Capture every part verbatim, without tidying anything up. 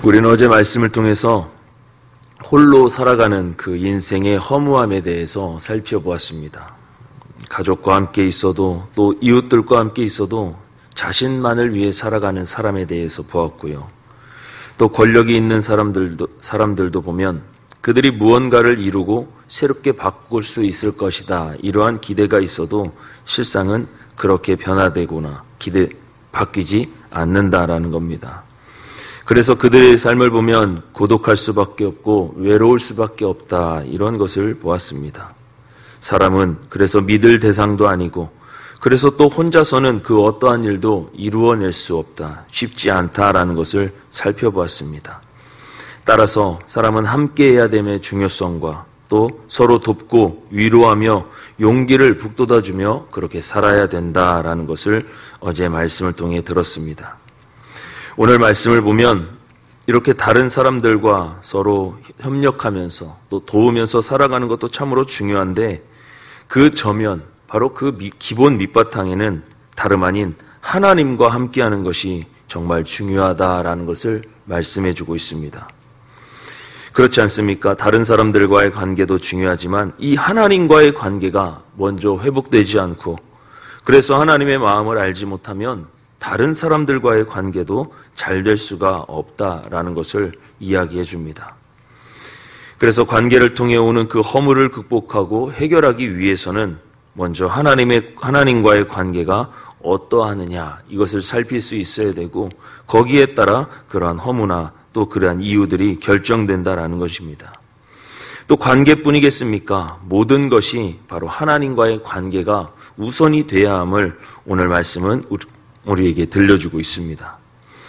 우리는 어제 말씀을 통해서 홀로 살아가는 그 인생의 허무함에 대해서 살펴보았습니다. 가족과 함께 있어도 또 이웃들과 함께 있어도 자신만을 위해 살아가는 사람에 대해서 보았고요. 또 권력이 있는 사람들도, 사람들도 보면 그들이 무언가를 이루고 새롭게 바꿀 수 있을 것이다. 이러한 기대가 있어도 실상은 그렇게 변화되거나 기대, 바뀌지 않는다라는 겁니다. 그래서 그들의 삶을 보면 고독할 수밖에 없고 외로울 수밖에 없다. 이런 것을 보았습니다. 사람은 그래서 믿을 대상도 아니고 그래서 또 혼자서는 그 어떠한 일도 이루어낼 수 없다. 쉽지 않다라는 것을 살펴보았습니다. 따라서 사람은 함께해야 됨의 중요성과 또 서로 돕고 위로하며 용기를 북돋아주며 그렇게 살아야 된다라는 것을 어제 말씀을 통해 들었습니다. 오늘 말씀을 보면 이렇게 다른 사람들과 서로 협력하면서 또 도우면서 살아가는 것도 참으로 중요한데 그 저면 바로 그 기본 밑바탕에는 다름 아닌 하나님과 함께하는 것이 정말 중요하다라는 것을 말씀해 주고 있습니다. 그렇지 않습니까? 다른 사람들과의 관계도 중요하지만 이 하나님과의 관계가 먼저 회복되지 않고 그래서 하나님의 마음을 알지 못하면 다른 사람들과의 관계도 잘 될 수가 없다라는 것을 이야기해 줍니다. 그래서 관계를 통해 오는 그 허물을 극복하고 해결하기 위해서는 먼저 하나님의, 하나님과의 관계가 어떠하느냐 이것을 살필 수 있어야 되고 거기에 따라 그러한 허무나 또 그러한 이유들이 결정된다라는 것입니다. 또 관계뿐이겠습니까? 모든 것이 바로 하나님과의 관계가 우선이 돼야 함을 오늘 말씀은 우리에게 들려주고 있습니다.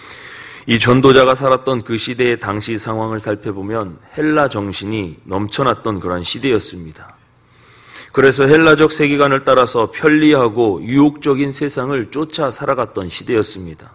이 전도자가 살았던 그 시대의 당시 상황을 살펴보면 헬라 정신이 넘쳐났던 그런 시대였습니다. 그래서 헬라적 세계관을 따라서 편리하고 유혹적인 세상을 쫓아 살아갔던 시대였습니다.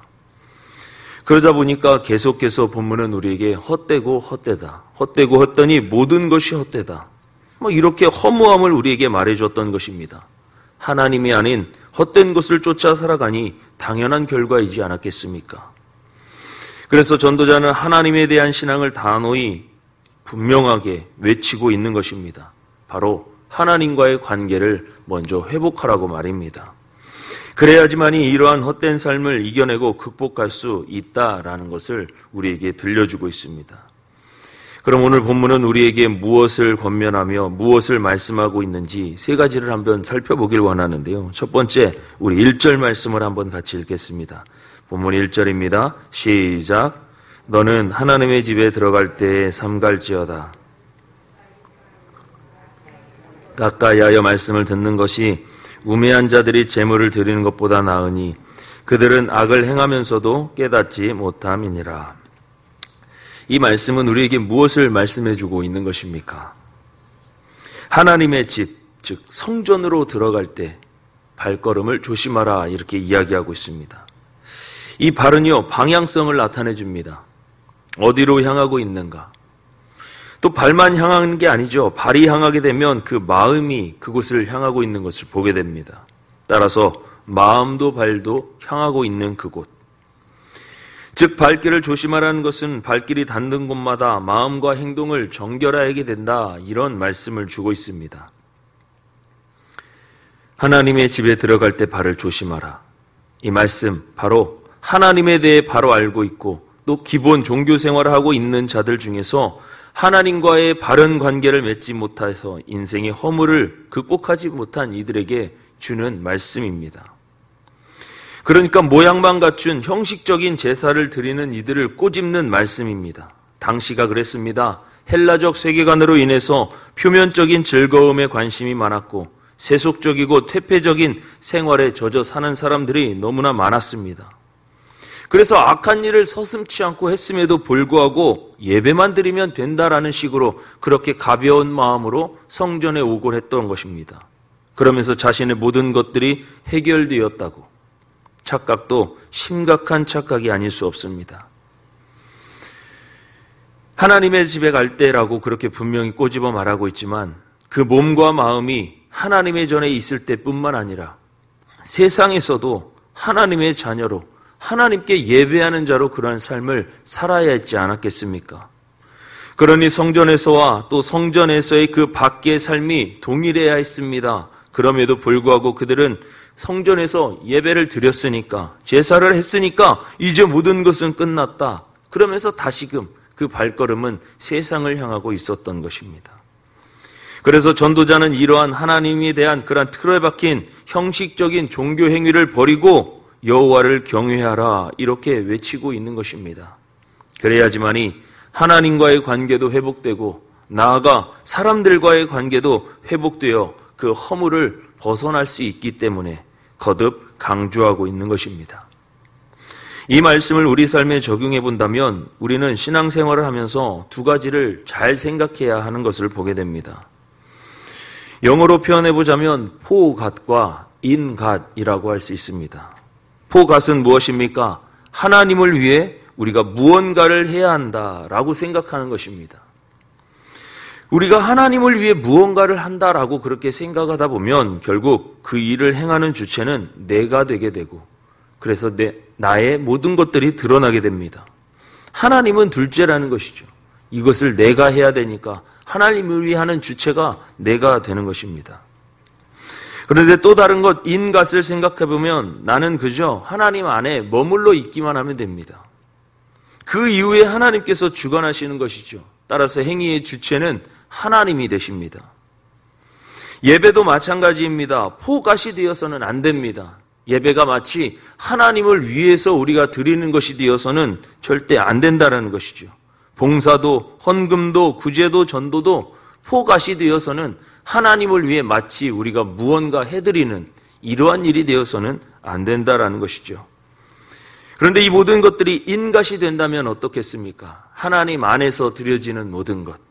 그러다 보니까 계속해서 본문은 우리에게 헛되고 헛되다. 헛되고 헛되니 모든 것이 헛되다. 뭐 이렇게 허무함을 우리에게 말해줬던 것입니다. 하나님이 아닌 헛된 것을 쫓아 살아가니 당연한 결과이지 않았겠습니까? 그래서 전도자는 하나님에 대한 신앙을 단호히 분명하게 외치고 있는 것입니다. 바로 하나님과의 관계를 먼저 회복하라고 말입니다. 그래야지만이 이러한 헛된 삶을 이겨내고 극복할 수 있다라는 것을 우리에게 들려주고 있습니다. 그럼 오늘 본문은 우리에게 무엇을 권면하며 무엇을 말씀하고 있는지 세 가지를 한번 살펴보길 원하는데요. 첫 번째, 우리 일 절 말씀을 한번 같이 읽겠습니다. 본문 일 절입니다. 시작. 너는 하나님의 집에 들어갈 때에 삼갈지어다. 가까이 하여 말씀을 듣는 것이 우매한 자들이 재물을 드리는 것보다 나으니 그들은 악을 행하면서도 깨닫지 못함이니라. 이 말씀은 우리에게 무엇을 말씀해 주고 있는 것입니까? 하나님의 집, 즉 성전으로 들어갈 때 발걸음을 조심하라 이렇게 이야기하고 있습니다. 이 발은요 방향성을 나타내 줍니다. 어디로 향하고 있는가? 또 발만 향하는 게 아니죠. 발이 향하게 되면 그 마음이 그곳을 향하고 있는 것을 보게 됩니다. 따라서 마음도 발도 향하고 있는 그곳. 즉 발길을 조심하라는 것은 발길이 닿는 곳마다 마음과 행동을 정결하게 된다. 이런 말씀을 주고 있습니다. 하나님의 집에 들어갈 때 발을 조심하라. 이 말씀 바로 하나님에 대해 바로 알고 있고 또 기본 종교 생활을 하고 있는 자들 중에서 하나님과의 바른 관계를 맺지 못해서 인생의 허물을 극복하지 못한 이들에게 주는 말씀입니다. 그러니까 모양만 갖춘 형식적인 제사를 드리는 이들을 꼬집는 말씀입니다. 당시가 그랬습니다. 헬라적 세계관으로 인해서 표면적인 즐거움에 관심이 많았고 세속적이고 퇴폐적인 생활에 젖어 사는 사람들이 너무나 많았습니다. 그래서 악한 일을 서슴지 않고 했음에도 불구하고 예배만 드리면 된다라는 식으로 그렇게 가벼운 마음으로 성전에 오곤 했던 것입니다. 그러면서 자신의 모든 것들이 해결되었다고. 착각도 심각한 착각이 아닐 수 없습니다. 하나님의 집에 갈 때라고 그렇게 분명히 꼬집어 말하고 있지만 그 몸과 마음이 하나님의 전에 있을 때뿐만 아니라 세상에서도 하나님의 자녀로 하나님께 예배하는 자로 그러한 삶을 살아야 했지 않았겠습니까? 그러니 성전에서와 또 성전에서의 그 밖의 삶이 동일해야 했습니다. 그럼에도 불구하고 그들은 성전에서 예배를 드렸으니까, 제사를 했으니까 이제 모든 것은 끝났다. 그러면서 다시금 그 발걸음은 세상을 향하고 있었던 것입니다. 그래서 전도자는 이러한 하나님에 대한 그러한 틀에 박힌 형식적인 종교 행위를 버리고 여호와를 경외하라 이렇게 외치고 있는 것입니다. 그래야지만이 하나님과의 관계도 회복되고 나아가 사람들과의 관계도 회복되어 그 허물을 벗어날 수 있기 때문에 거듭 강조하고 있는 것입니다. 이 말씀을 우리 삶에 적용해 본다면 우리는 신앙생활을 하면서 두 가지를 잘 생각해야 하는 것을 보게 됩니다. 영어로 표현해 보자면 포갓과 인갓이라고 할 수 있습니다. 포갓은 무엇입니까? 하나님을 위해 우리가 무언가를 해야 한다라고 생각하는 것입니다. 우리가 하나님을 위해 무언가를 한다라고 그렇게 생각하다 보면 결국 그 일을 행하는 주체는 내가 되게 되고 그래서 내, 나의 모든 것들이 드러나게 됩니다. 하나님은 둘째라는 것이죠. 이것을 내가 해야 되니까 하나님을 위해 하는 주체가 내가 되는 것입니다. 그런데 또 다른 것, 인갓을 생각해 보면 나는 그저 하나님 안에 머물러 있기만 하면 됩니다. 그 이후에 하나님께서 주관하시는 것이죠. 따라서 행위의 주체는 하나님이 되십니다. 예배도 마찬가지입니다. 포갓이 되어서는 안 됩니다. 예배가 마치 하나님을 위해서 우리가 드리는 것이 되어서는 절대 안 된다는 것이죠. 봉사도 헌금도 구제도 전도도 포갓이 되어서는 하나님을 위해 마치 우리가 무언가 해드리는 이러한 일이 되어서는 안 된다라는 것이죠. 그런데 이 모든 것들이 인갓이 된다면 어떻겠습니까? 하나님 안에서 드려지는 모든 것.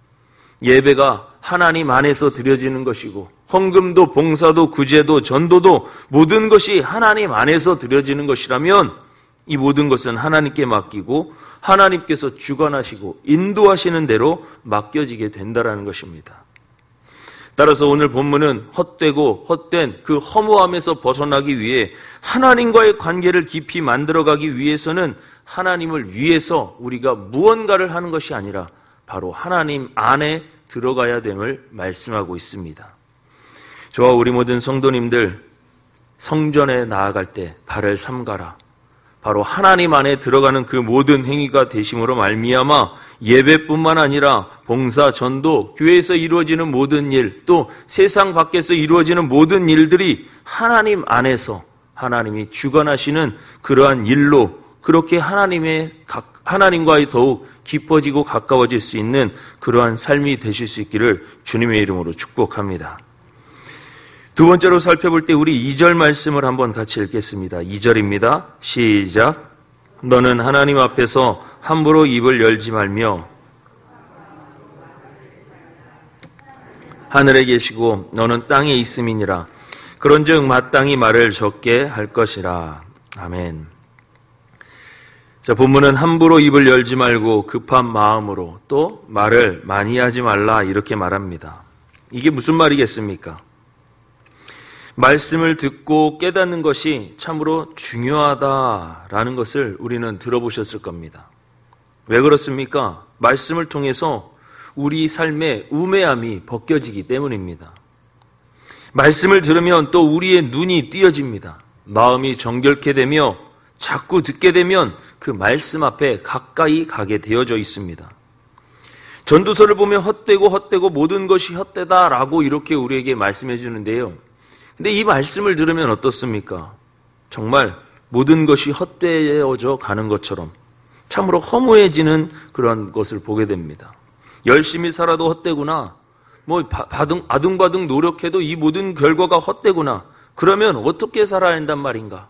예배가 하나님 안에서 드려지는 것이고 헌금도 봉사도 구제도 전도도 모든 것이 하나님 안에서 드려지는 것이라면 이 모든 것은 하나님께 맡기고 하나님께서 주관하시고 인도하시는 대로 맡겨지게 된다라는 것입니다. 따라서 오늘 본문은 헛되고 헛된 그 허무함에서 벗어나기 위해 하나님과의 관계를 깊이 만들어가기 위해서는 하나님을 위해서 우리가 무언가를 하는 것이 아니라 바로 하나님 안에 들어가야 됨을 말씀하고 있습니다. 저와 우리 모든 성도님들 성전에 나아갈 때 발을 삼가라. 바로 하나님 안에 들어가는 그 모든 행위가 되심으로 말미암아 예배뿐만 아니라 봉사, 전도, 교회에서 이루어지는 모든 일, 또 세상 밖에서 이루어지는 모든 일들이 하나님 안에서 하나님이 주관하시는 그러한 일로 그렇게 하나님의 하나님과의 더욱 깊어지고 가까워질 수 있는 그러한 삶이 되실 수 있기를 주님의 이름으로 축복합니다. 두 번째로 살펴볼 때 우리 이 절 말씀을 한번 같이 읽겠습니다. 이 절입니다. 시작. 너는 하나님 앞에서 함부로 입을 열지 말며 하늘에 계시고 너는 땅에 있음이니라. 그런즉 마땅히 말을 적게 할 것이라. 아멘. 자, 본문은 함부로 입을 열지 말고 급한 마음으로 또 말을 많이 하지 말라 이렇게 말합니다. 이게 무슨 말이겠습니까? 말씀을 듣고 깨닫는 것이 참으로 중요하다라는 것을 우리는 들어보셨을 겁니다. 왜 그렇습니까? 말씀을 통해서 우리 삶의 우매함이 벗겨지기 때문입니다. 말씀을 들으면 또 우리의 눈이 띄어집니다. 마음이 정결케 되며 자꾸 듣게 되면 그 말씀 앞에 가까이 가게 되어져 있습니다. 전도서를 보면 헛되고 헛되고 모든 것이 헛되다라고 이렇게 우리에게 말씀해 주는데요. 근데 이 말씀을 들으면 어떻습니까? 정말 모든 것이 헛되어져 가는 것처럼 참으로 허무해지는 그런 것을 보게 됩니다. 열심히 살아도 헛되구나. 뭐 바둥, 아둥바둥 노력해도 이 모든 결과가 헛되구나. 그러면 어떻게 살아야 한단 말인가?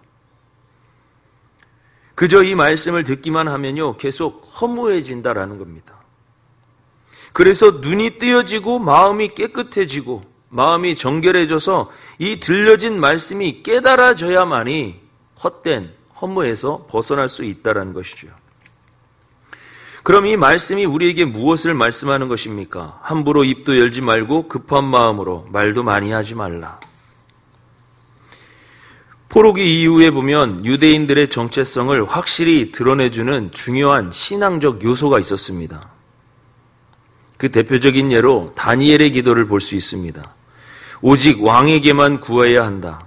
그저 이 말씀을 듣기만 하면요 계속 허무해진다라는 겁니다. 그래서 눈이 띄어지고 마음이 깨끗해지고 마음이 정결해져서 이 들려진 말씀이 깨달아져야만이 헛된 허무에서 벗어날 수 있다는 것이죠. 그럼 이 말씀이 우리에게 무엇을 말씀하는 것입니까? 함부로 입도 열지 말고 급한 마음으로 말도 많이 하지 말라. 포로기 이후에 보면 유대인들의 정체성을 확실히 드러내주는 중요한 신앙적 요소가 있었습니다. 그 대표적인 예로 다니엘의 기도를 볼 수 있습니다. 오직 왕에게만 구해야 한다.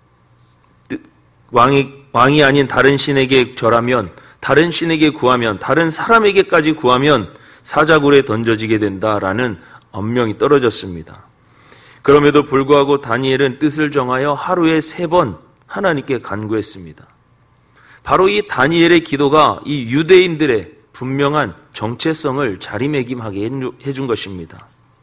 왕이, 왕이 아닌 다른 신에게 절하면, 다른 신에게 구하면, 다른 사람에게까지 구하면 사자굴에 던져지게 된다라는 엄명이 떨어졌습니다. 그럼에도 불구하고 다니엘은 뜻을 정하여 하루에 세 번 하나님께 간구했습니다. 바로 이 다니엘의 기도가 이 유대인들의 분명한 정체성을 자리매김하게 해준 것입니다.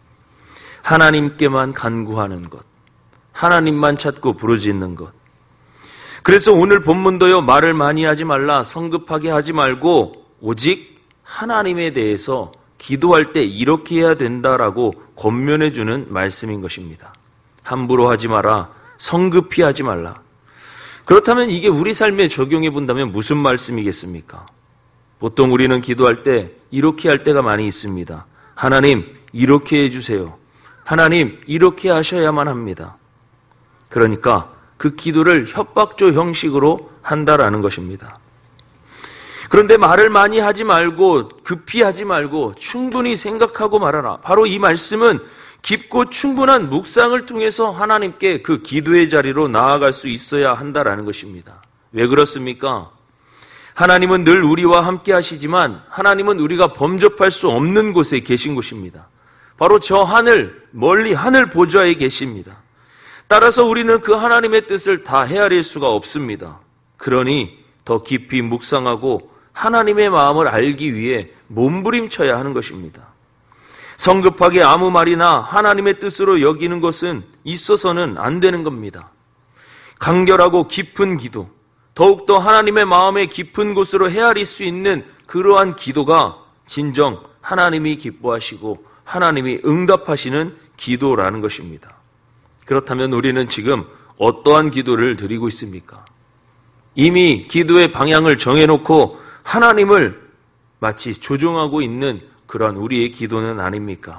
하나님께만 간구하는 것, 하나님만 찾고 부르짖는 것. 그래서 오늘 본문도요, 말을 많이 하지 말라, 성급하게 하지 말고 오직 하나님에 대해서 기도할 때 이렇게 해야 된다라고 권면해 주는 말씀인 것입니다. 함부로 하지 마라, 성급히 하지 말라. 그렇다면 이게 우리 삶에 적용해 본다면 무슨 말씀이겠습니까? 보통 우리는 기도할 때 이렇게 할 때가 많이 있습니다. 하나님, 이렇게 해주세요. 하나님, 이렇게 하셔야만 합니다. 그러니까 그 기도를 협박조 형식으로 한다라는 것입니다. 그런데 말을 많이 하지 말고 급히 하지 말고 충분히 생각하고 말하라. 바로 이 말씀은 깊고 충분한 묵상을 통해서 하나님께 그 기도의 자리로 나아갈 수 있어야 한다라는 것입니다. 왜 그렇습니까? 하나님은 늘 우리와 함께 하시지만 하나님은 우리가 범접할 수 없는 곳에 계신 곳입니다. 바로 저 하늘, 멀리 하늘 보좌에 계십니다. 따라서 우리는 그 하나님의 뜻을 다 헤아릴 수가 없습니다. 그러니 더 깊이 묵상하고 하나님의 마음을 알기 위해 몸부림쳐야 하는 것입니다. 성급하게 아무 말이나 하나님의 뜻으로 여기는 것은 있어서는 안 되는 겁니다. 간결하고 깊은 기도, 더욱더 하나님의 마음의 깊은 곳으로 헤아릴 수 있는 그러한 기도가 진정 하나님이 기뻐하시고 하나님이 응답하시는 기도라는 것입니다. 그렇다면 우리는 지금 어떠한 기도를 드리고 있습니까? 이미 기도의 방향을 정해놓고 하나님을 마치 조종하고 있는 그러한 우리의 기도는 아닙니까?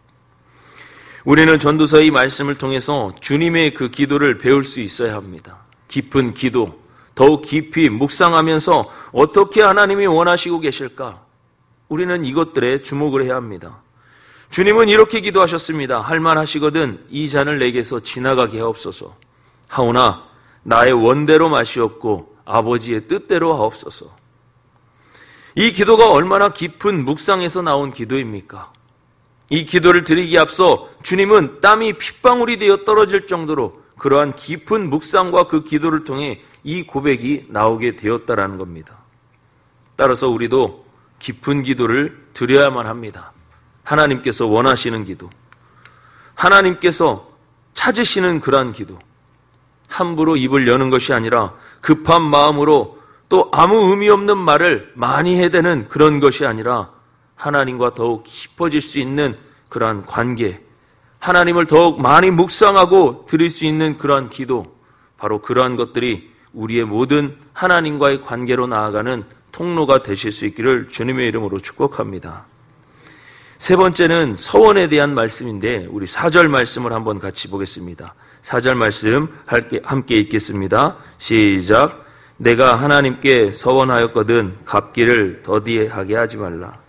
우리는 전도서의 이 말씀을 통해서 주님의 그 기도를 배울 수 있어야 합니다. 깊은 기도, 더욱 깊이 묵상하면서 어떻게 하나님이 원하시고 계실까? 우리는 이것들에 주목을 해야 합니다. 주님은 이렇게 기도하셨습니다. 할만하시거든 이 잔을 내게서 지나가게 하옵소서. 하오나 나의 원대로 마시옵고 아버지의 뜻대로 하옵소서. 이 기도가 얼마나 깊은 묵상에서 나온 기도입니까? 이 기도를 드리기에 앞서 주님은 땀이 핏방울이 되어 떨어질 정도로 그러한 깊은 묵상과 그 기도를 통해 이 고백이 나오게 되었다라는 겁니다. 따라서 우리도 깊은 기도를 드려야만 합니다. 하나님께서 원하시는 기도, 하나님께서 찾으시는 그러한 기도, 함부로 입을 여는 것이 아니라 급한 마음으로 또 아무 의미 없는 말을 많이 해대는 그런 것이 아니라 하나님과 더욱 깊어질 수 있는 그러한 관계, 하나님을 더욱 많이 묵상하고 드릴 수 있는 그러한 기도, 바로 그러한 것들이 우리의 모든 하나님과의 관계로 나아가는 통로가 되실 수 있기를 주님의 이름으로 축복합니다. 세 번째는 서원에 대한 말씀인데 우리 사 절 말씀을 한번 같이 보겠습니다. 사 절 말씀 함께 읽겠습니다. 시작. 내가 하나님께 서원하였거든 갚기를 더디하게 하지 말라.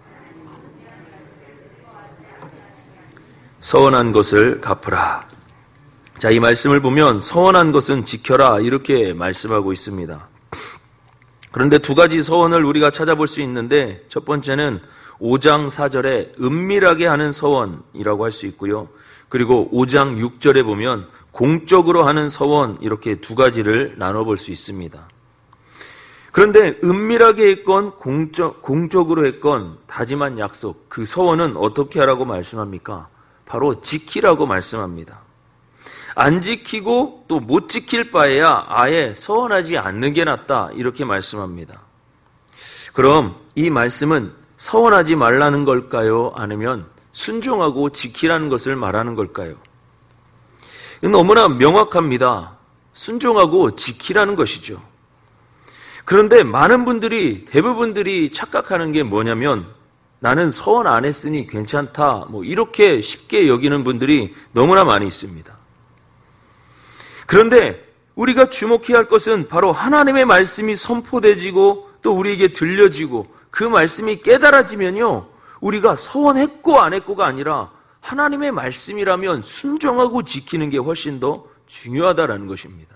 서원한 것을 갚으라. 자, 이 말씀을 보면 서원한 것은 지켜라 이렇게 말씀하고 있습니다. 그런데 두 가지 서원을 우리가 찾아볼 수 있는데 첫 번째는 오 장 사 절에 은밀하게 하는 서원이라고 할 수 있고요. 그리고 오 장 육 절에 보면 공적으로 하는 서원 이렇게 두 가지를 나눠볼 수 있습니다. 그런데 은밀하게 했건 공적, 공적으로 했건 다짐한 약속, 그 서원은 어떻게 하라고 말씀합니까? 바로 지키라고 말씀합니다. 안 지키고 또 못 지킬 바에야 아예 서원하지 않는 게 낫다 이렇게 말씀합니다. 그럼 이 말씀은 서원하지 말라는 걸까요? 아니면 순종하고 지키라는 것을 말하는 걸까요? 너무나 명확합니다. 순종하고 지키라는 것이죠. 그런데 많은 분들이, 대부분들이 착각하는 게 뭐냐면 나는 서원 안 했으니 괜찮다, 뭐 이렇게 쉽게 여기는 분들이 너무나 많이 있습니다. 그런데 우리가 주목해야 할 것은 바로 하나님의 말씀이 선포되지고 또 우리에게 들려지고 그 말씀이 깨달아지면요, 우리가 서원했고 안 했고가 아니라 하나님의 말씀이라면 순종하고 지키는 게 훨씬 더 중요하다라는 것입니다.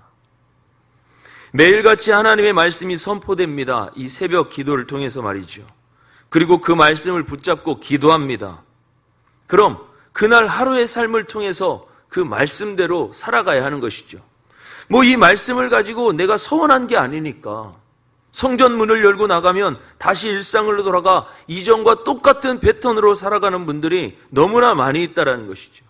매일같이 하나님의 말씀이 선포됩니다. 이 새벽 기도를 통해서 말이죠. 그리고 그 말씀을 붙잡고 기도합니다. 그럼 그날 하루의 삶을 통해서 그 말씀대로 살아가야 하는 것이죠. 뭐 이 말씀을 가지고 내가 서원한 게 아니니까 성전 문을 열고 나가면 다시 일상으로 돌아가 이전과 똑같은 패턴으로 살아가는 분들이 너무나 많이 있다라는 것이죠.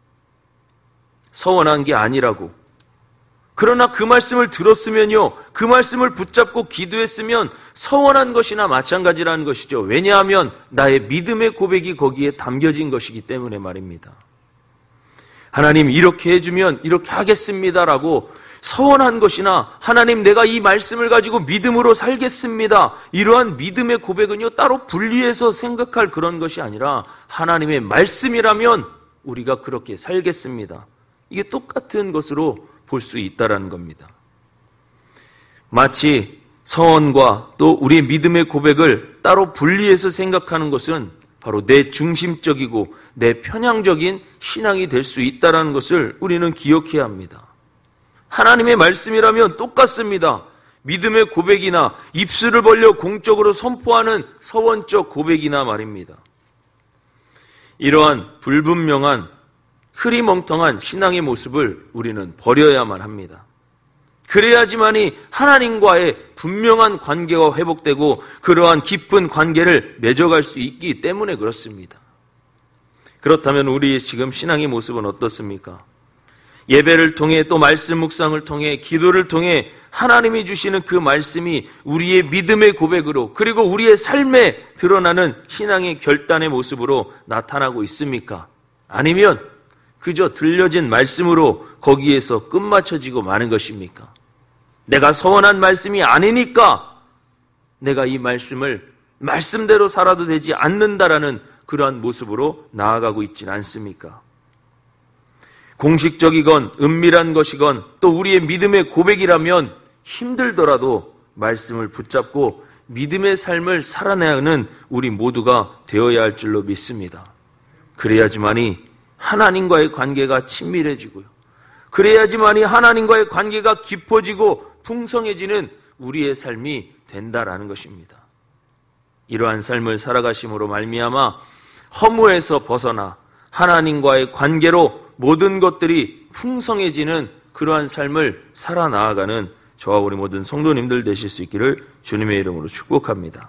서원한 게 아니라고. 그러나 그 말씀을 들었으면요, 그 말씀을 붙잡고 기도했으면 서원한 것이나 마찬가지라는 것이죠. 왜냐하면 나의 믿음의 고백이 거기에 담겨진 것이기 때문에 말입니다. 하나님 이렇게 해주면 이렇게 하겠습니다라고 서원한 것이나 하나님 내가 이 말씀을 가지고 믿음으로 살겠습니다, 이러한 믿음의 고백은요 따로 분리해서 생각할 그런 것이 아니라 하나님의 말씀이라면 우리가 그렇게 살겠습니다, 이게 똑같은 것으로 볼 수 있다라는 겁니다. 마치 서원과 또 우리의 믿음의 고백을 따로 분리해서 생각하는 것은 바로 내 중심적이고 내 편향적인 신앙이 될 수 있다는 것을 우리는 기억해야 합니다. 하나님의 말씀이라면 똑같습니다. 믿음의 고백이나 입술을 벌려 공적으로 선포하는 서원적 고백이나 말입니다. 이러한 불분명한 흐리멍텅한 신앙의 모습을 우리는 버려야만 합니다. 그래야지만이 하나님과의 분명한 관계가 회복되고 그러한 깊은 관계를 맺어갈 수 있기 때문에 그렇습니다. 그렇다면 우리 지금 신앙의 모습은 어떻습니까? 예배를 통해 또 말씀 묵상을 통해 기도를 통해 하나님이 주시는 그 말씀이 우리의 믿음의 고백으로 그리고 우리의 삶에 드러나는 신앙의 결단의 모습으로 나타나고 있습니까? 아니면 그저 들려진 말씀으로 거기에서 끝마쳐지고 마는 것입니까? 내가 서원한 말씀이 아니니까 내가 이 말씀을 말씀대로 살아도 되지 않는다라는 그러한 모습으로 나아가고 있지는 않습니까? 공식적이건 은밀한 것이건 또 우리의 믿음의 고백이라면 힘들더라도 말씀을 붙잡고 믿음의 삶을 살아내는 우리 모두가 되어야 할 줄로 믿습니다. 그래야지만이 하나님과의 관계가 친밀해지고요. 그래야지만이 하나님과의 관계가 깊어지고 풍성해지는 우리의 삶이 된다라는 것입니다. 이러한 삶을 살아가심으로 말미암아 허무에서 벗어나 하나님과의 관계로 모든 것들이 풍성해지는 그러한 삶을 살아나아가는 저와 우리 모든 성도님들 되실 수 있기를 주님의 이름으로 축복합니다.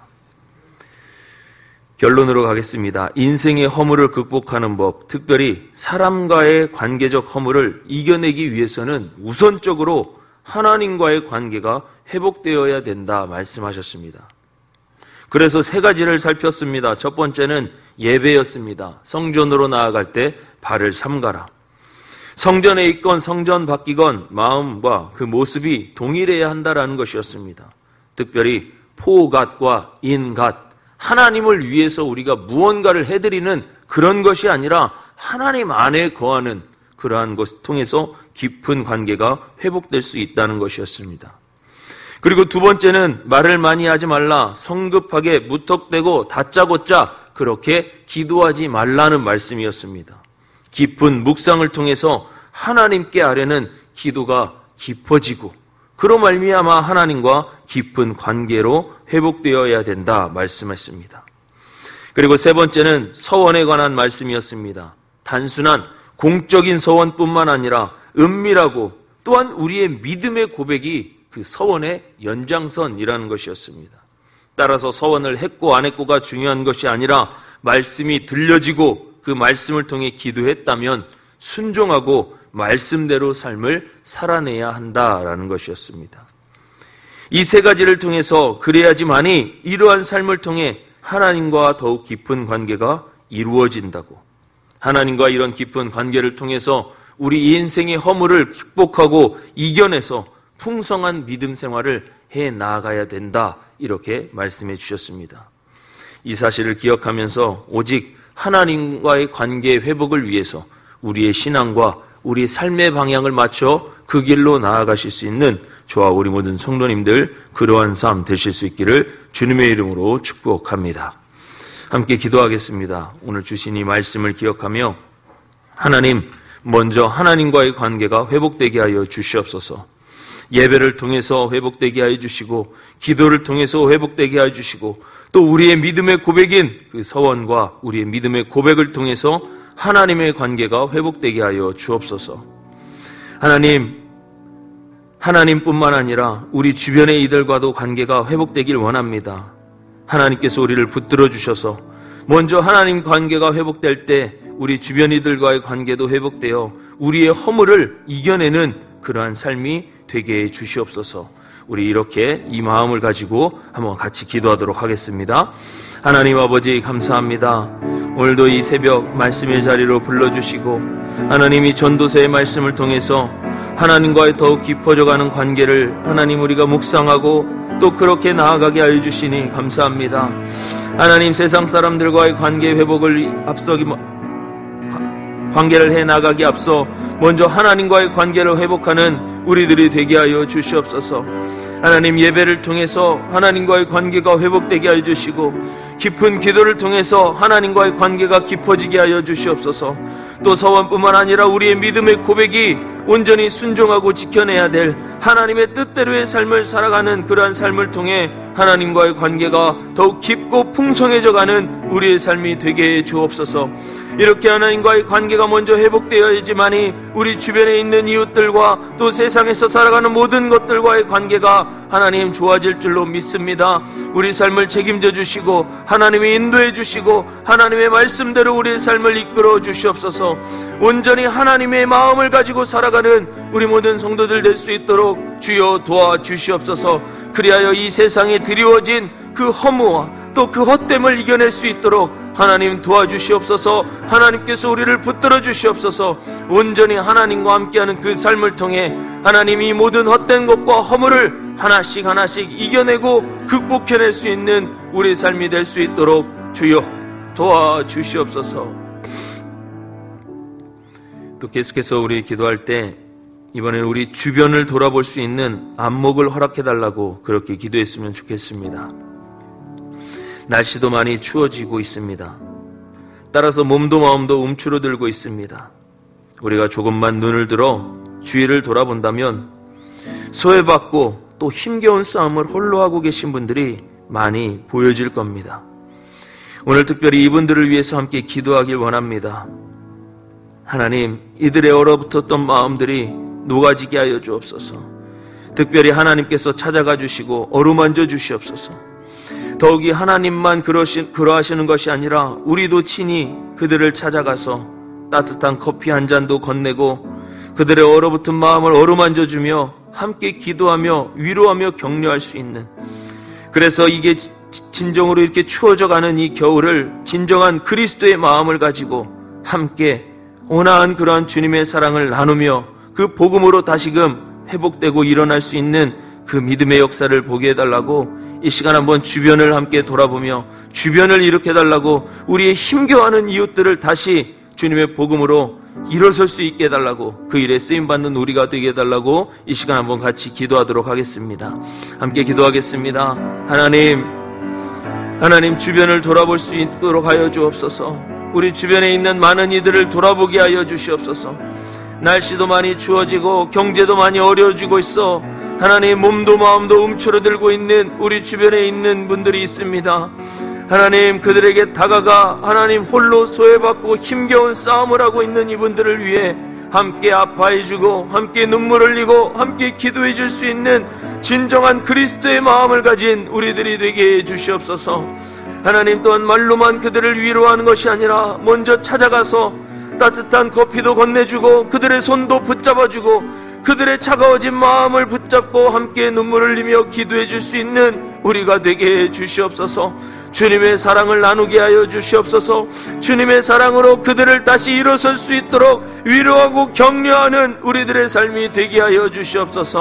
결론으로 가겠습니다. 인생의 허물을 극복하는 법, 특별히 사람과의 관계적 허물을 이겨내기 위해서는 우선적으로 하나님과의 관계가 회복되어야 된다 말씀하셨습니다. 그래서 세 가지를 살폈습니다. 첫 번째는 예배였습니다. 성전으로 나아갈 때 발을 삼가라. 성전에 있건 성전 밖이건 마음과 그 모습이 동일해야 한다라는 것이었습니다. 특별히 포갓과 인갓, 하나님을 위해서 우리가 무언가를 해드리는 그런 것이 아니라 하나님 안에 거하는 그러한 것을 통해서 깊은 관계가 회복될 수 있다는 것이었습니다. 그리고 두 번째는 말을 많이 하지 말라, 성급하게 무턱대고 다짜고짜 그렇게 기도하지 말라는 말씀이었습니다. 깊은 묵상을 통해서 하나님께 아뢰는 기도가 깊어지고 그로 말미암아 하나님과 깊은 관계로 회복되어야 된다 말씀했습니다. 그리고 세 번째는 서원에 관한 말씀이었습니다. 단순한 공적인 서원뿐만 아니라 은밀하고 또한 우리의 믿음의 고백이 그 서원의 연장선이라는 것이었습니다. 따라서 서원을 했고 안 했고가 중요한 것이 아니라 말씀이 들려지고 그 말씀을 통해 기도했다면 순종하고 말씀대로 삶을 살아내야 한다라는 것이었습니다. 이 세 가지를 통해서 그래야지만이 이러한 삶을 통해 하나님과 더욱 깊은 관계가 이루어진다고, 하나님과 이런 깊은 관계를 통해서 우리 인생의 허물을 극복하고 이겨내서 풍성한 믿음 생활을 해 나아가야 된다, 이렇게 말씀해 주셨습니다. 이 사실을 기억하면서 오직 하나님과의 관계 회복을 위해서 우리의 신앙과 우리 삶의 방향을 맞춰 그 길로 나아가실 수 있는 저와 우리 모든 성도님들 그러한 삶 되실 수 있기를 주님의 이름으로 축복합니다. 함께 기도하겠습니다. 오늘 주신 이 말씀을 기억하며 하나님, 먼저 하나님과의 관계가 회복되게 하여 주시옵소서. 예배를 통해서 회복되게 하여 주시고 기도를 통해서 회복되게 하여 주시고 또 우리의 믿음의 고백인 그 서원과 우리의 믿음의 고백을 통해서 하나님의 관계가 회복되게 하여 주옵소서. 하나님, 하나님뿐만 아니라 우리 주변의 이들과도 관계가 회복되길 원합니다. 하나님께서 우리를 붙들어 주셔서 먼저 하나님 관계가 회복될 때 우리 주변 이들과의 관계도 회복되어 우리의 허물을 이겨내는 그러한 삶이 되게 해 주시옵소서. 우리 이렇게 이 마음을 가지고 한번 같이 기도하도록 하겠습니다. 하나님 아버지 감사합니다. 오늘도 이 새벽 말씀의 자리로 불러주시고 하나님이 전도서의 말씀을 통해서 하나님과의 더욱 깊어져가는 관계를 하나님 우리가 묵상하고 또 그렇게 나아가게 하여 주시니 감사합니다. 하나님 세상 사람들과의 관계 회복을 앞서기 관계를 해나가기 앞서 먼저 하나님과의 관계를 회복하는 우리들이 되게 하여 주시옵소서. 하나님 예배를 통해서 하나님과의 관계가 회복되게 하여 주시고 깊은 기도를 통해서 하나님과의 관계가 깊어지게 하여 주시옵소서. 또 서원뿐만 아니라 우리의 믿음의 고백이 온전히 순종하고 지켜내야 될 하나님의 뜻대로의 삶을 살아가는 그러한 삶을 통해 하나님과의 관계가 더욱 깊고 풍성해져가는 우리의 삶이 되게 해 주옵소서. 이렇게 하나님과의 관계가 먼저 회복되어야지만이 우리 주변에 있는 이웃들과 또 세상에서 살아가는 모든 것들과의 관계가 하나님 좋아질 줄로 믿습니다. 우리 삶을 책임져 주시고 하나님이 인도해 주시고 하나님의 말씀대로 우리의 삶을 이끌어 주시옵소서. 온전히 하나님의 마음을 가지고 살아가는 우리 모든 성도들 될 수 있도록 주여 도와주시옵소서. 그리하여 이 세상에 드리워진 그 허무와 또 그 헛됨을 이겨낼 수 있도록 하나님 도와주시옵소서. 하나님께서 우리를 붙들어 주시옵소서. 온전히 하나님과 함께하는 그 삶을 통해 하나님이 모든 헛된 것과 허물을 하나씩 하나씩 이겨내고 극복해낼 수 있는 우리의 삶이 될 수 있도록 주여 도와주시옵소서. 또 계속해서 우리 기도할 때 이번에는 우리 주변을 돌아볼 수 있는 안목을 허락해달라고 그렇게 기도했으면 좋겠습니다. 날씨도 많이 추워지고 있습니다. 따라서 몸도 마음도 움츠러들고 있습니다. 우리가 조금만 눈을 들어 주위를 돌아본다면 소외받고 또 힘겨운 싸움을 홀로 하고 계신 분들이 많이 보여질 겁니다. 오늘 특별히 이분들을 위해서 함께 기도하길 원합니다. 하나님, 이들의 얼어붙었던 마음들이 녹아지게 하여 주옵소서. 특별히 하나님께서 찾아가 주시고 어루만져 주시옵소서. 더욱이 하나님만 그러시, 그러하시는 것이 아니라 우리도 친히 그들을 찾아가서 따뜻한 커피 한 잔도 건네고 그들의 얼어붙은 마음을 어루만져 주며 함께 기도하며 위로하며 격려할 수 있는, 그래서 이게 진정으로 이렇게 추워져가는 이 겨울을 진정한 그리스도의 마음을 가지고 함께 온화한 그러한 주님의 사랑을 나누며 그 복음으로 다시금 회복되고 일어날 수 있는 그 믿음의 역사를 보게 해달라고 이 시간 한번 주변을 함께 돌아보며 주변을 일으켜달라고 우리의 힘겨워하는 이웃들을 다시 주님의 복음으로 일어설 수 있게 해달라고, 그 일에 쓰임받는 우리가 되게 해달라고 이 시간 한번 같이 기도하도록 하겠습니다. 함께 기도하겠습니다. 하나님, 하나님 주변을 돌아볼 수 있도록 하여 주옵소서. 우리 주변에 있는 많은 이들을 돌아보게 하여 주시옵소서. 날씨도 많이 추워지고 경제도 많이 어려워지고 있어 하나님 몸도 마음도 움츠러들고 있는 우리 주변에 있는 분들이 있습니다. 하나님, 그들에게 다가가 하나님 홀로 소외받고 힘겨운 싸움을 하고 있는 이분들을 위해 함께 아파해주고 함께 눈물 흘리고 함께 기도해 줄 수 있는 진정한 그리스도의 마음을 가진 우리들이 되게 해 주시옵소서. 하나님, 또한 말로만 그들을 위로하는 것이 아니라 먼저 찾아가서 따뜻한 커피도 건네주고 그들의 손도 붙잡아주고 그들의 차가워진 마음을 붙잡고 함께 눈물을 흘리며 기도해 줄 수 있는 우리가 되게 해 주시옵소서. 주님의 사랑을 나누게 하여 주시옵소서. 주님의 사랑으로 그들을 다시 일어설 수 있도록 위로하고 격려하는 우리들의 삶이 되게 하여 주시옵소서.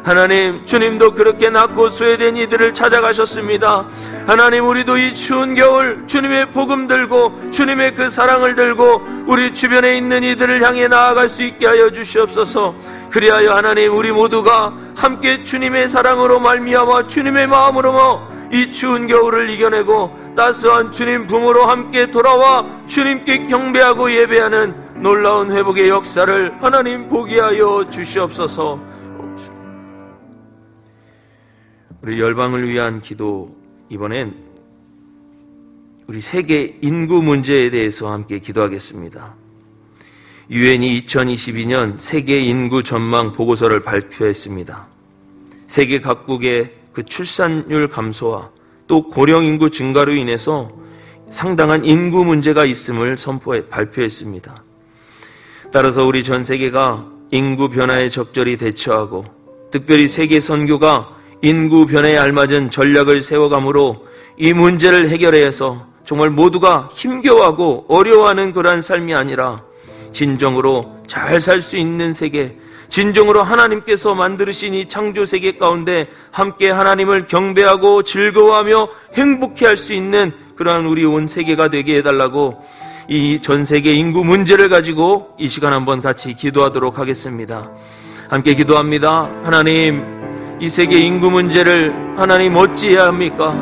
하나님, 주님도 그렇게 낮고 소외된 이들을 찾아가셨습니다. 하나님, 우리도 이 추운 겨울 주님의 복음 들고 주님의 그 사랑을 들고 우리 주변에 있는 이들을 향해 나아갈 수 있게 하여 주시옵소서. 그리하여 하나님, 우리 모두가 함께 주님의 사랑으로 말미암아 주님의 마음으로 이 추운 겨울을 이겨내고 따스한 주님 품으로 함께 돌아와 주님께 경배하고 예배하는 놀라운 회복의 역사를 하나님 보게 하여 주시옵소서. 우리 열방을 위한 기도, 이번엔 우리 세계 인구 문제에 대해서 함께 기도하겠습니다. 유엔이 이천이십이 년 세계 인구 전망 보고서를 발표했습니다. 세계 각국의 그 출산율 감소와 또 고령 인구 증가로 인해서 상당한 인구 문제가 있음을 선포해 발표했습니다. 따라서 우리 전 세계가 인구 변화에 적절히 대처하고 특별히 세계 선교가 인구 변화에 알맞은 전략을 세워가므로 이 문제를 해결해서 정말 모두가 힘겨워하고 어려워하는 그러한 삶이 아니라 진정으로 잘 살 수 있는 세계, 진정으로 하나님께서 만드신 이 창조 세계 가운데 함께 하나님을 경배하고 즐거워하며 행복해 할 수 있는 그러한 우리 온 세계가 되게 해달라고 이 전 세계 인구 문제를 가지고 이 시간 한번 같이 기도하도록 하겠습니다. 함께 기도합니다. 하나님, 이 세계 인구 문제를 하나님 어찌해야 합니까?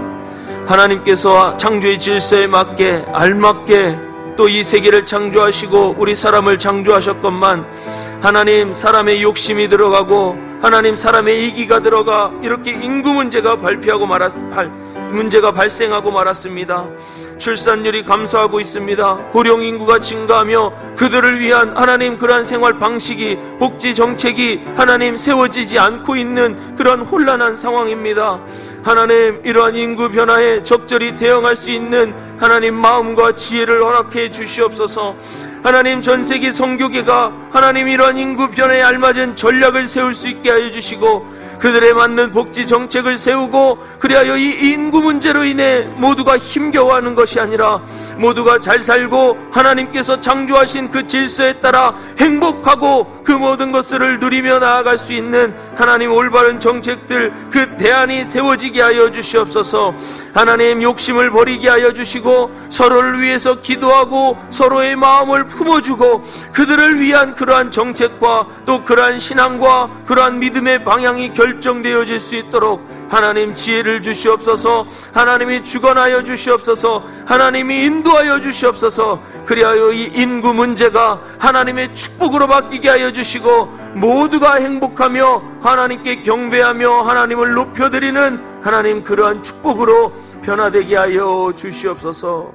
하나님께서 창조의 질서에 맞게 알맞게 또 이 세계를 창조하시고 우리 사람을 창조하셨건만 하나님, 사람의 욕심이 들어가고 하나님, 사람의 이기가 들어가 이렇게 인구 문제가 발표하고 말았, 발, 문제가 발생하고 말았습니다. 출산율이 감소하고 있습니다. 고령 인구가 증가하며 그들을 위한 하나님 그러한 생활 방식이, 복지 정책이 하나님 세워지지 않고 있는 그런 혼란한 상황입니다. 하나님, 이러한 인구 변화에 적절히 대응할 수 있는 하나님 마음과 지혜를 허락해 주시옵소서. 하나님, 전 세계 선교계가 하나님 이러한 인구 변화에 알맞은 전략을 세울 수 있게 하여 주시고 그들에 맞는 복지 정책을 세우고 그리하여 이 인구 문제로 인해 모두가 힘겨워하는 것이 아니라 모두가 잘 살고 하나님께서 창조하신 그 질서에 따라 행복하고 그 모든 것들을 누리며 나아갈 수 있는 하나님 올바른 정책들, 그 대안이 세워지게 하여 주시옵소서. 하나님, 욕심을 버리게 하여 주시고 서로를 위해서 기도하고 서로의 마음을 품어주고 그들을 위한 그러한 정책과 또 그러한 신앙과 그러한 믿음의 방향이 결정되어질 수 있도록 하나님 지혜를 주시옵소서. 하나님이 주관하여 주시옵소서. 하나님이 인도하여 주시옵소서. 그리하여 이 인구 문제가 하나님의 축복으로 바뀌게 하여 주시고 모두가 행복하며 하나님께 경배하며 하나님을 높여드리는 하나님 그러한 축복으로 변화되게 하여 주시옵소서.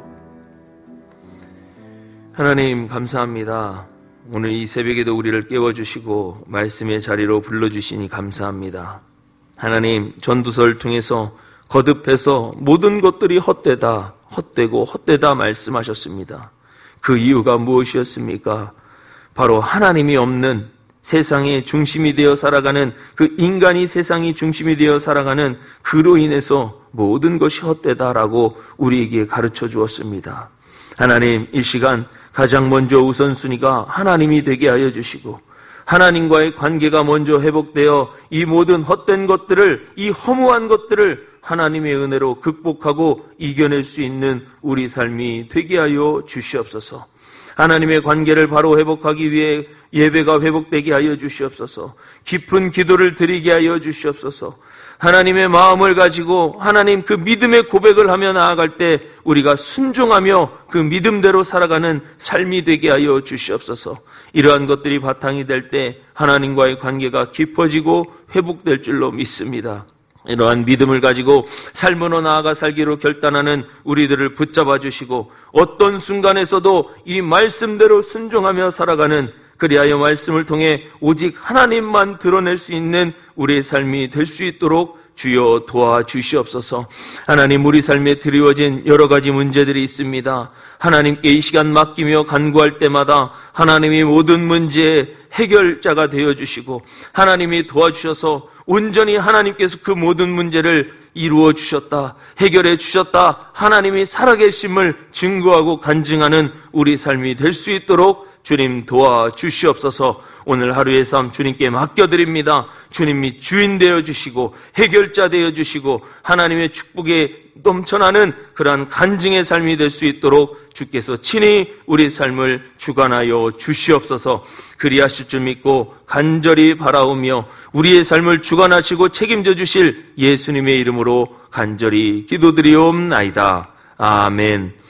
하나님, 감사합니다. 오늘 이 새벽에도 우리를 깨워주시고 말씀의 자리로 불러주시니 감사합니다. 하나님, 전도서를 통해서 거듭해서 모든 것들이 헛되다, 헛되고 헛되다 말씀하셨습니다. 그 이유가 무엇이었습니까? 바로 하나님이 없는 세상의 중심이 되어 살아가는 그 인간이 세상이 중심이 되어 살아가는 그로 인해서 모든 것이 헛되다라고 우리에게 가르쳐 주었습니다. 하나님, 이 시간 가장 먼저 우선순위가 하나님이 되게 하여 주시고 하나님과의 관계가 먼저 회복되어 이 모든 헛된 것들을, 이 허무한 것들을 하나님의 은혜로 극복하고 이겨낼 수 있는 우리 삶이 되게 하여 주시옵소서. 하나님의 관계를 바로 회복하기 위해 예배가 회복되게 하여 주시옵소서. 깊은 기도를 드리게 하여 주시옵소서. 하나님의 마음을 가지고 하나님 그 믿음의 고백을 하며 나아갈 때 우리가 순종하며 그 믿음대로 살아가는 삶이 되게 하여 주시옵소서. 이러한 것들이 바탕이 될 때 하나님과의 관계가 깊어지고 회복될 줄로 믿습니다. 이러한 믿음을 가지고 삶으로 나아가 살기로 결단하는 우리들을 붙잡아 주시고 어떤 순간에서도 이 말씀대로 순종하며 살아가는, 그리하여 말씀을 통해 오직 하나님만 드러낼 수 있는 우리의 삶이 될 수 있도록 주여 도와주시옵소서. 하나님, 우리 삶에 드리워진 여러 가지 문제들이 있습니다. 하나님께 이 시간 맡기며 간구할 때마다 하나님이 모든 문제의 해결자가 되어주시고 하나님이 도와주셔서 온전히 하나님께서 그 모든 문제를 이루어 주셨다, 해결해 주셨다, 하나님이 살아계심을 증거하고 간증하는 우리 삶이 될 수 있도록 주님 도와주시옵소서. 오늘 하루의 삶 주님께 맡겨드립니다. 주님이 주인 되어주시고 해결자 되어주시고 하나님의 축복에 넘쳐나는 그러한 간증의 삶이 될 수 있도록 주께서 친히 우리 삶을 주관하여 주시옵소서. 그리하실 줄 믿고 간절히 바라오며 우리의 삶을 주관하시고 책임져 주실 예수님의 이름으로 간절히 기도드리옵나이다. 아멘.